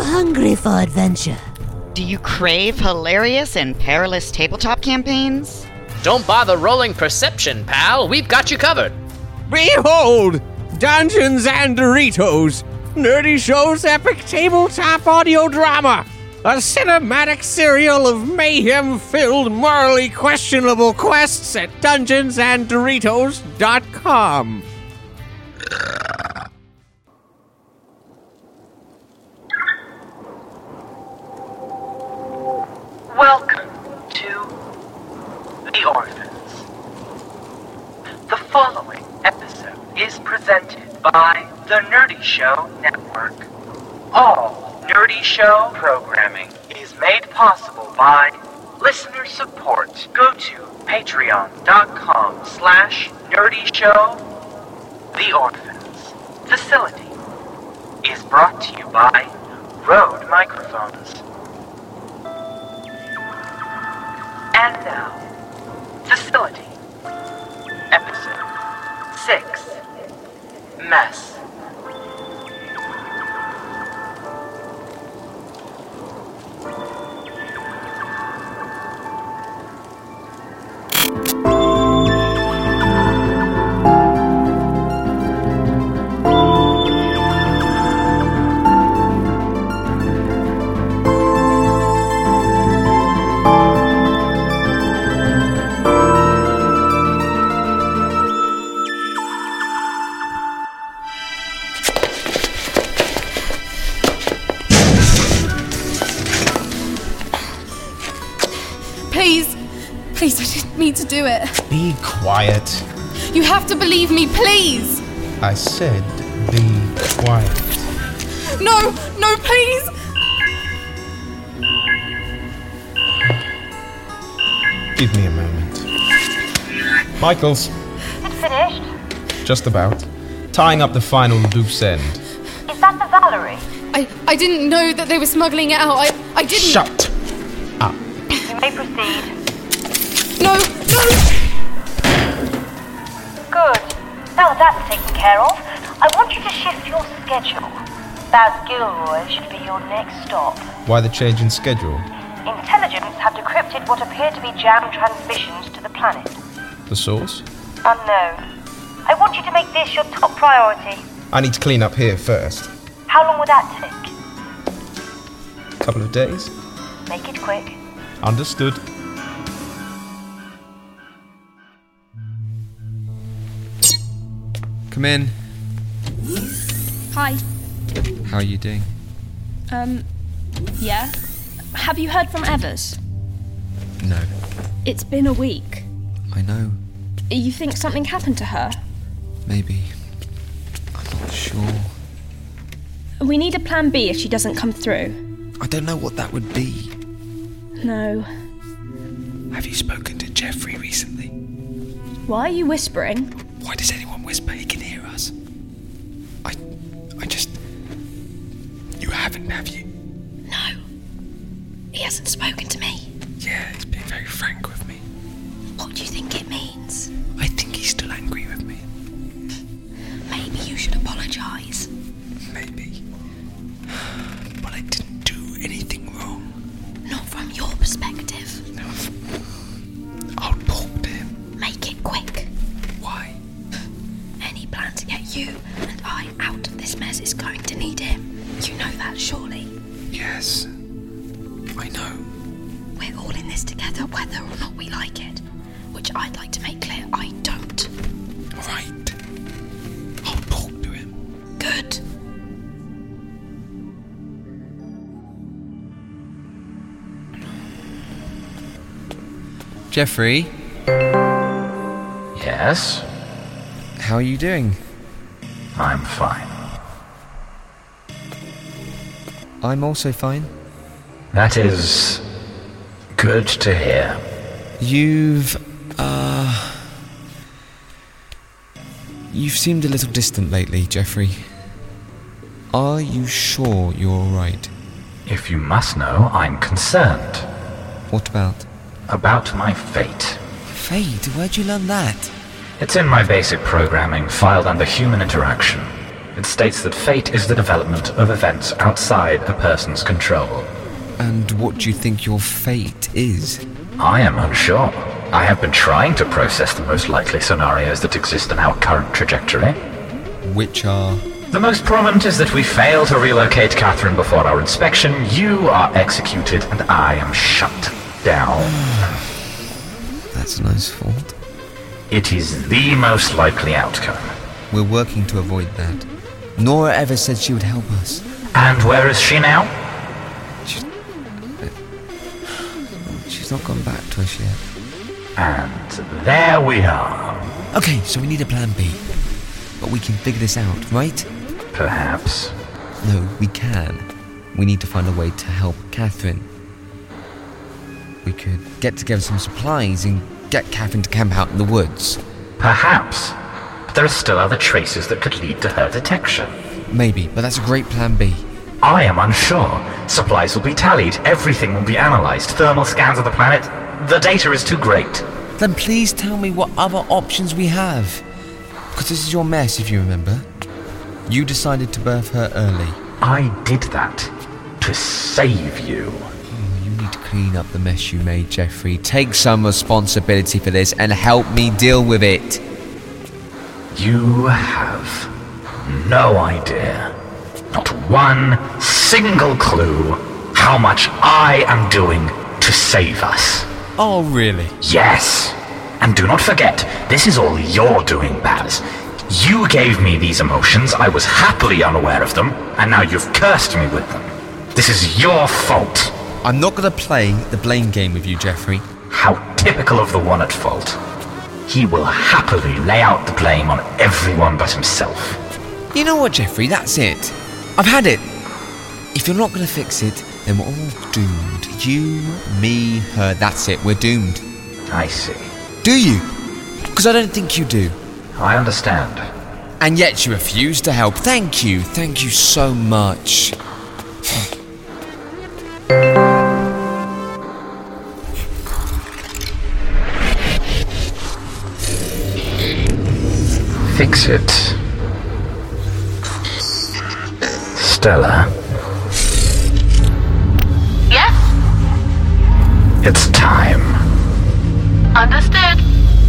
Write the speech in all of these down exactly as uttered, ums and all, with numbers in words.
hungry for adventure? Do you crave hilarious and perilous tabletop campaigns? Don't bother rolling perception, pal. We've got you covered. Behold! Dungeons and Doritos! Nerdy Show's epic tabletop audio drama! A cinematic serial of mayhem-filled, morally questionable quests at dungeons and doritos dot com. Welcome to The Orphans. The following episode is presented by the Nerdy Show Network. All Nerdy Show programming is made possible by listener support. Go to patreon.com slash nerdy show. The Orphans Facility is brought to you by Rode Microphones. And now, Facility, Episode six, Mess. Please, I didn't mean to do it. Be quiet. You have to believe me, please. I said be quiet. No, no, please. Give me a moment. Michaels. It finished? Just about. Tying up the final loose end. Is that the Valerie? I, I didn't know that they were smuggling it out. I, I didn't... Shut up. You may proceed. No, no! Good. Now that that's taken care of, I want you to shift your schedule. Baz Gilroy should be your next stop. Why the change in schedule? Intelligence have decrypted what appear to be jam transmissions to the planet. The source? Unknown. I want you to make this your top priority. I need to clean up here first. How long will that take? Couple of days? Make it quick. Understood. Come in. Hi. How are you doing? Um, yeah. Have you heard from Evers? No. It's been a week. I know. You think something happened to her? Maybe. I'm not sure. We need a plan B if she doesn't come through. I don't know what that would be. No. Have you spoken to Jeffrey recently? Why are you whispering? Why does anyone whisper? He can hear us. I... I just... You haven't, have you? No. He hasn't spoken to me. Yeah, he's been very frank with me. What do you think it means? I think he's still angry with me. Maybe you should apologise. Maybe. But I didn't do anything wrong. Not from your perspective. No. I'll talk to him. Make it quick. Why? Any plan to get you and I out of this mess is going to need him. You know that, surely? Yes. I know. We're all in this together, whether or not we like it. Which I'd like to make clear I don't. Right. I'll talk to him. Good. Jeffrey? Yes? How are you doing? I'm fine. I'm also fine. That is... good to hear. You've... uh... You've seemed a little distant lately, Jeffrey. Are you sure you're alright? If you must know, I'm concerned. What about? About my fate. Fate? Where'd you learn that? It's in my basic programming, filed under human interaction. It states that fate is the development of events outside a person's control. And what do you think your fate is? I am unsure. I have been trying to process the most likely scenarios that exist in our current trajectory. Which are? The most prominent is that we fail to relocate Catherine before our inspection, you are executed, and I am shut down. That's a nice thought. It is the most likely outcome. We're working to avoid that. Nora ever said she would help us. And where is she now? She's, she's not gone back to us yet. And there we are. Okay, so we need a plan B. But we can figure this out, right? Perhaps. No, we can. We need to find a way to help Catherine. We could get together some supplies and get Catherine to camp out in the woods. Perhaps. But there are still other traces that could lead to her detection. Maybe, but that's a great plan B. I am unsure. Supplies will be tallied, everything will be analysed, thermal scans of the planet. The data is too great. Then please tell me what other options we have. Because this is your mess, if you remember. You decided to birth her early. I did that to save you. Oh, you need to clean up the mess you made, Jeffrey. Take some responsibility for this and help me deal with it. You have no idea, not one single clue, how much I am doing to save us. Oh, really? Yes. And do not forget, this is all you're doing, Baz. You gave me these emotions, I was happily unaware of them, and now you've cursed me with them. This is your fault. I'm not gonna play the blame game with you, Jeffrey. How typical of the one at fault. He will happily lay out the blame on everyone but himself. You know what, Jeffrey? That's it. I've had it. If you're not gonna fix it, then we're all doomed. You, me, her, that's it. We're doomed. I see. Do you? Because I don't think you do. I understand. And yet you refuse to help. Thank you. Thank you so much. Fix it. Stella. Yes? It's time. Understood.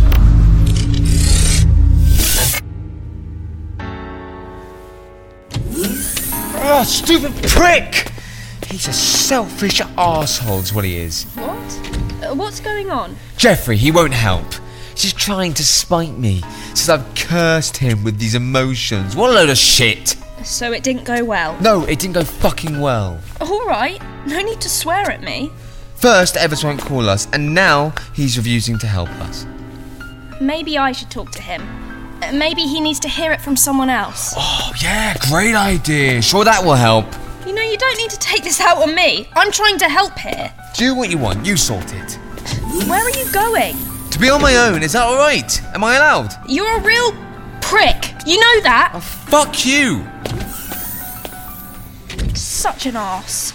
Oh, stupid prick! He's a selfish arsehole, is what he is. What? Uh, what's going on? Jeffrey, he won't help. He's trying to spite me, since I've cursed him with these emotions. What a load of shit! So it didn't go well? No, it didn't go fucking well. Alright, no need to swear at me. First, Evers won't call us, and now he's refusing to help us. Maybe I should talk to him. Uh, Maybe he needs to hear it from someone else. Oh, yeah, great idea. Sure, that will help. You know, you don't need to take this out on me. I'm trying to help here. Do what you want, you sort it. Where are you going? To be on my own, is that alright? Am I allowed? You're a real prick. You know that. Oh, fuck you. Such an arse.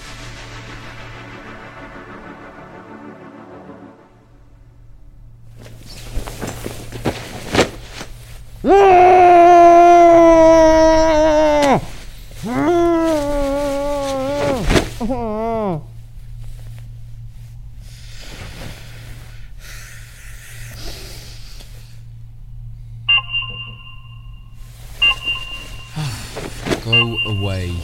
Go away.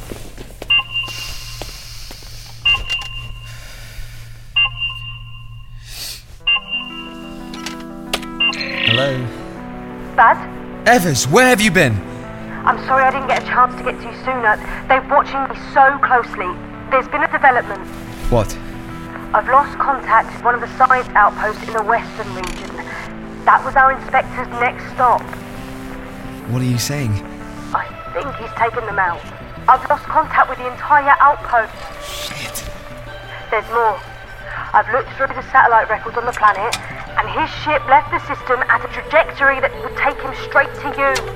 Hello? Baz? Evers, where have you been? I'm sorry I didn't get a chance to get to you sooner. They're watching me so closely. There's been a development. What? I've lost contact with one of the science outposts in the western region. That was our inspector's next stop. What are you saying? I think he's taken them out. I've lost contact with the entire outpost. Shit. There's more. I've looked through the satellite records on the planet, and his ship left the system at a trajectory that would take him straight to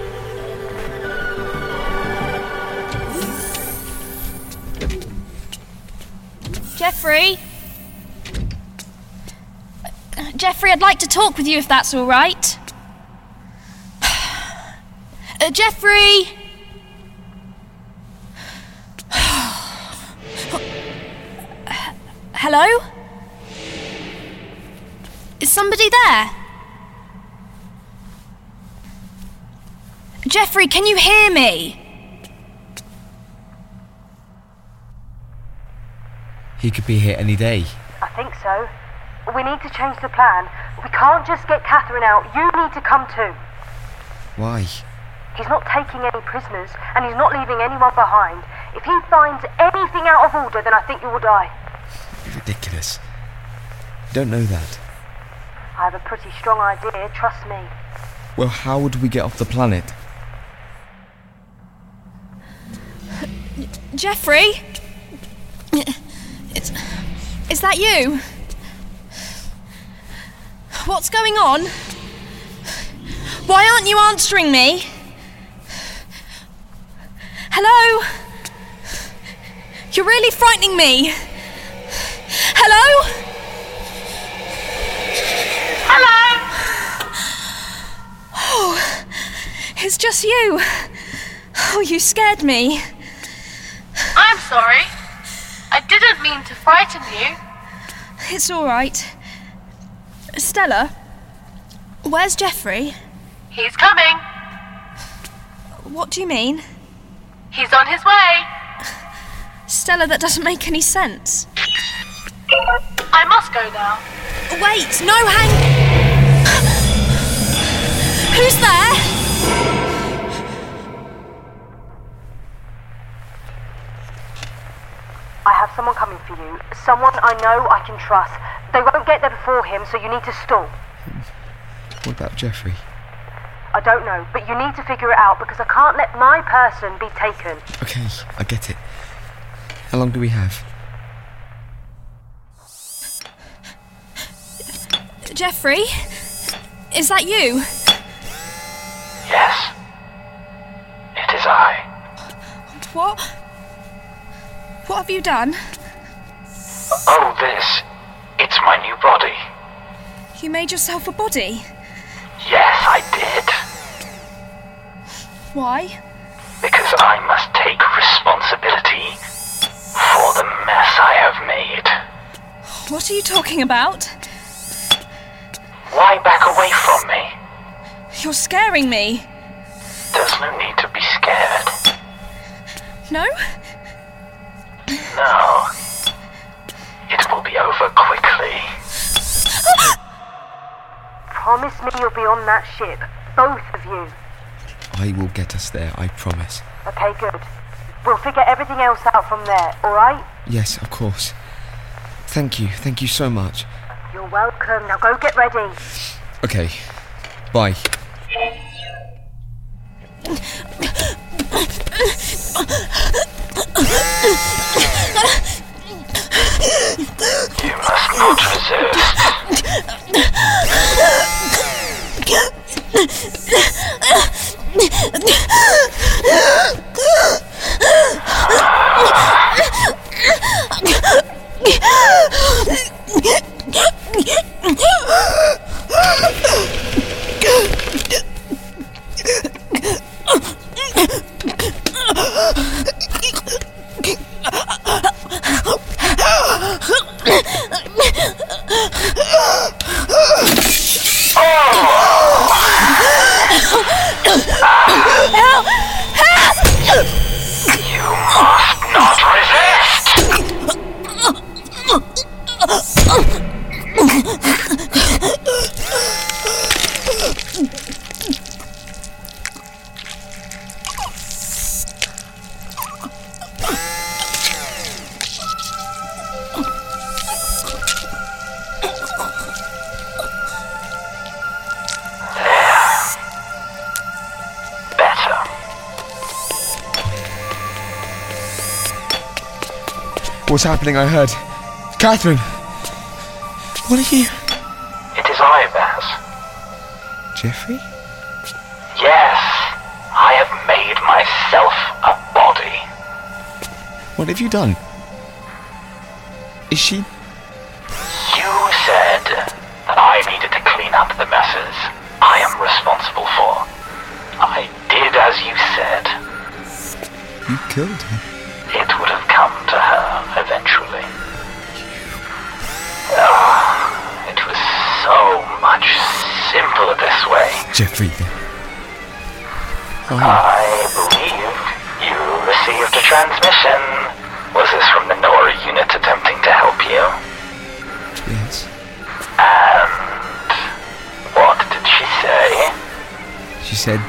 you. Jeffrey? Uh, Jeffrey, I'd like to talk with you if that's all right. Uh, Jeffrey! Hello? Is somebody there? Jeffrey, can you hear me? He could be here any day. I think so. We need to change the plan. We can't just get Catherine out. You need to come too. Why? He's not taking any prisoners, and he's not leaving anyone behind. If he finds anything out of order, then I think you will die. Ridiculous. You don't know that. I have a pretty strong idea, trust me. Well, how would we get off the planet? Jeffrey? It's... Is that you? What's going on? Why aren't you answering me? Hello? You're really frightening me. Hello? Hello? Oh, it's just you. Oh, you scared me. I'm sorry. I didn't mean to frighten you. It's all right. Stella, where's Jeffrey? He's coming. What do you mean? He's on his way. Stella, that doesn't make any sense. I must go now. Wait, no, hang... Who's there? I have someone coming for you. Someone I know I can trust. They won't get there before him, so you need to stall. What about Jeffrey? I don't know, but you need to figure it out because I can't let my person be taken. Okay, I get it. How long do we have? Jeffrey? Is that you? Yes. It is I. What? What have you done? Oh, this. It's my new body. You made yourself a body? Yes, I did. Why? Because I must take responsibility for the mess I have made. What are you talking about? Why back away from me? You're scaring me. There's no need to be scared. No? No. It will be over quickly. Promise me you'll be on that ship. Both of you. I will get us there, I promise. Okay, good. We'll figure everything else out from there, alright? Yes, of course. Thank you, thank you so much. You're welcome. Now go get ready. Okay, bye. You must not resist. What's happening? I heard. Catherine! What are you? It is I, Baz. Jeffrey? Yes. I have made myself a body. What have you done? Is she... You said that I needed to clean up the messes I am responsible for. I did as you said. You killed her. It would have come to her eventually. handle it this way. Jeffrey. I believe you received a transmission. Was this from the Nora unit attempting to help you? Yes. And what did she say? She said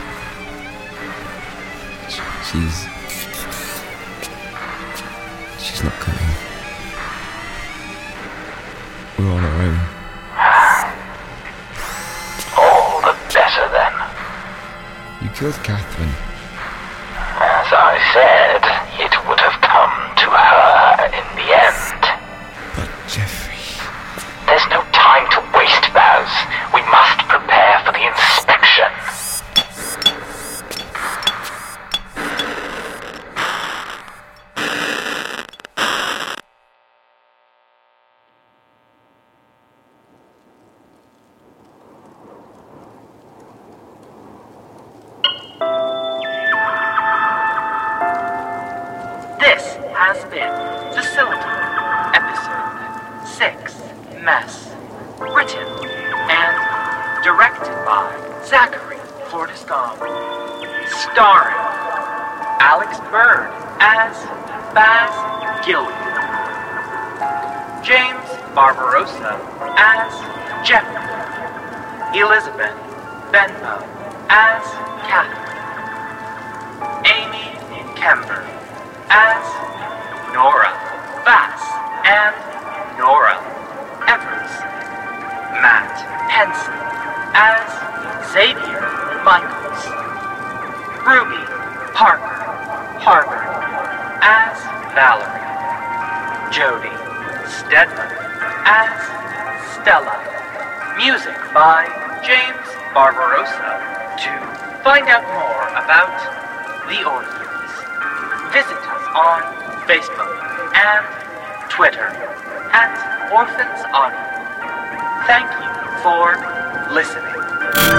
she's she's not coming. We're on our own. All the better then. You killed Catherine. As I said, it would have come to her in the end. But Jeffrey... There's no time to waste, Baz. We must prepare for the inspection. This has been Facility, Episode six, Mess. Written and directed by Zachary Fortiscom. Starring Alex Bird as Baz Gilliam. James Barbarossa as Jeffrey. Elizabeth Benbow as Catherine. Amy Kember as Nora Bass and Nora Evers. Matt Henson as Xavier Michaels. Ruby Parker Harvard as Valerie. Jodie Stedman as Stella. Music by James Barbarossa. To find out more about the Orphans, visit us on Facebook and Twitter at Orphans Audio. Thank you for listening.